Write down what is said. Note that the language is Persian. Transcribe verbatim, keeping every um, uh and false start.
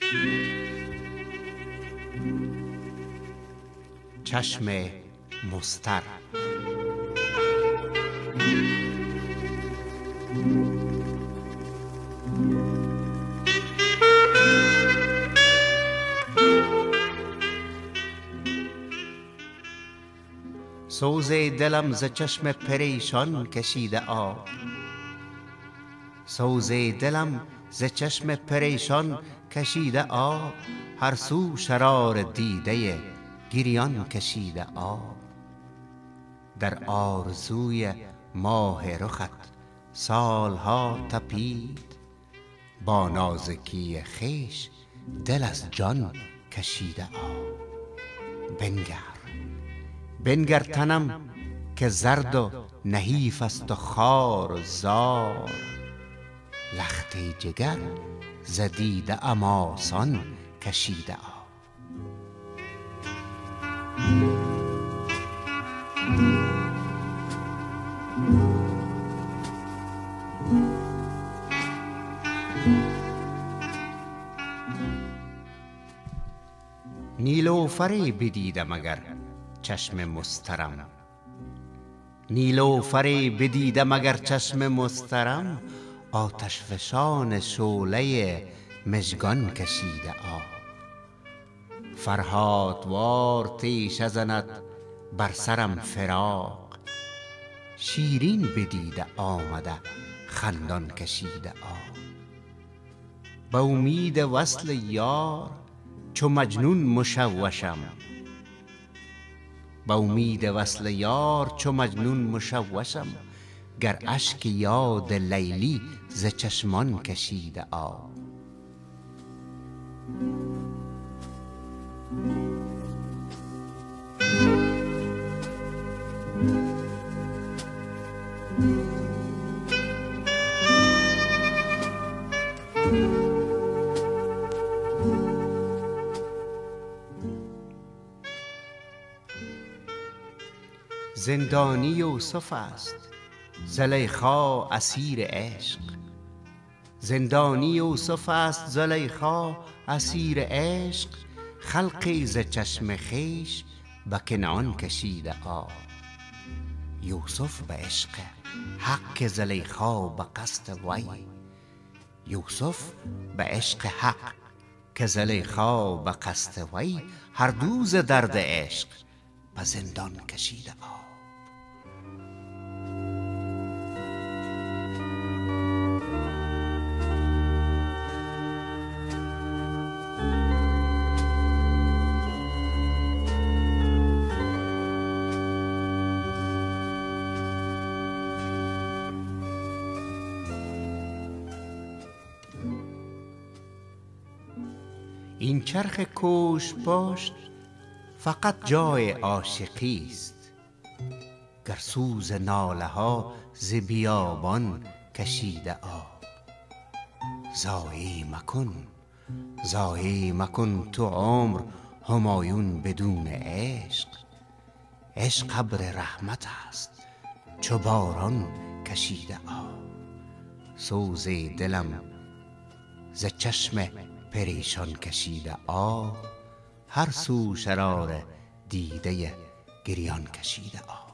چشم مستر. سوز دلم ز چشم پریشان کشیده آب، سوز دلم ز چشم پریشان کشیده آب، هر سو شرار دیده گریان کشیده آب. در آرزوی ماه رخت سالها تپید، با نازکی خویش دل از جان کشیده آب. بنگر بنگر تنم که زرد و نحیف است و خار و زار، لخته جگر ز دیده ام آسان کشیده آب. نیلوفری بدیدم اگر چشم مسترم، نیلوفری بدیدم اگر چشم مسترم، آتش فشان شعله مژگان کشیده آب. فرهادوار تیشه زند بر سرم فراق، شیرین بدیده آمده خندان کشیده آب. به امید وصل یار چو مجنون مشوشم، به امید وصل یار چو مجنون مشوشم، گر اشک یاد لیلی ز چشمان کشیده آب. زندانی یوسف است زلیخا اسیر عشق، زندانی یوسف است زلیخا اسیر عشق، خلقی ز چشم خویش به کنعان کشیده آب. یوسف به عشق حق که زلیخا به قصد وی، یوسف به عشق حق که زلیخا به قصد وی، هر دو ز درد عشق به زندان کشیده آب. این چرخ کوش پشت فقط جای عاشقی است، گر سوز ناله ها ز بیابان کشیده آب. ضایع مکن ضایع مکن تو عمر همایون بدون عشق، عشق ابر رحمت است چو باران کشیده آب. سوز دلم ز چشم پریشان کشیده آب، هر سو شرار دیده گریان کشیده آب.